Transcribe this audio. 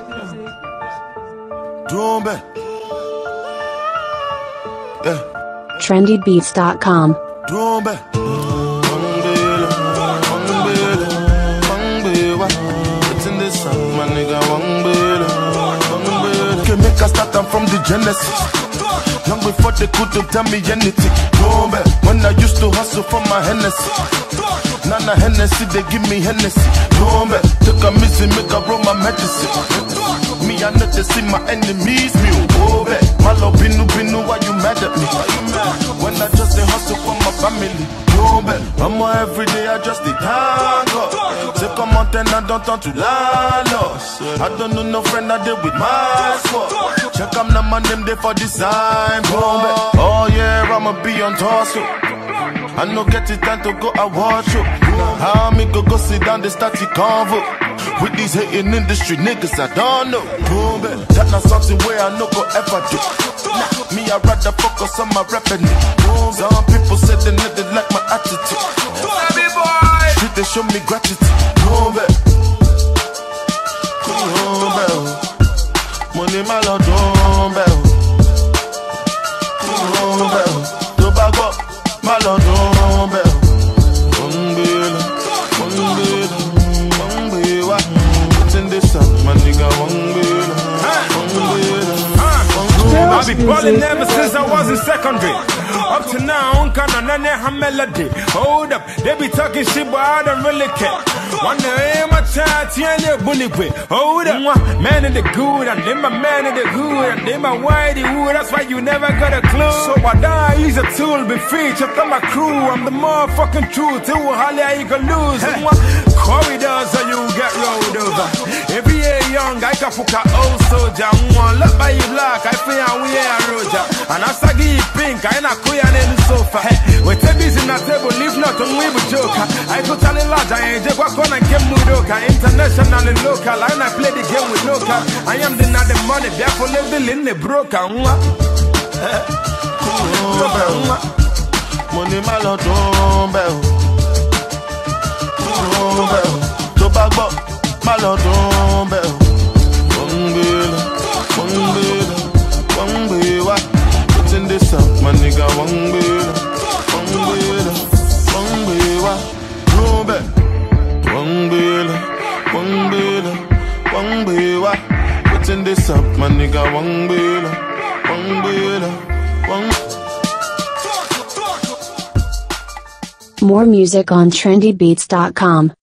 trendybeats.com. Make a start, I'm from the Genesis. Long before they could tell me anything. When I used to hustle for my Hennessy. Nana Hennessy, they give me Hennessy. Took a missing, make a roll my medicine. Me, I know they see my enemies. My love, binu, why you mad at me? When I just hustle for my family. I'm every day, I just tango. Say come on, then I don't turn to landlords. I don't know no friend I did with my squad. Check I'm not my name there for design. Oh yeah, I'ma be on torso. I no get it time to go award show. How me go sit down, they start to convo. With these hating industry niggas, I don't know. That not something where I no go ever do. Me, I rather focus on my revenue. Some people say they need it like my attitude. Shit, they show me gratitude. Money, my lord, Tobago, my lord, I've been balling ever since I was in secondary. Up to now, can't have melody. Hold up, they be talking shit, but I don't really care. One day, my child, yeah, bully way. Hold up, man in the good, and then my man in the hood, and then my whitey wood. That's why you never got a clue. So I die, use a tool, be free, check out my crew. I'm the motherfucking truth. Who hardly you can lose. Corridors, so you get rolled over. Every year young, I can fuck a old soldier. One look by you black, I feel we are Roger. And I say pink, I ain't a queer in the sofa. With the in the table, leave not on we with joker. I go tell a large, I ain't just walk on and get Mudoka. International and local, and I play the game with local. I am the not the money, therefore live the in the broker. Money, my lord, Tobago, my lord, what's in this up, my nigga, what's in this up, my nigga, More music on trendybeats.com.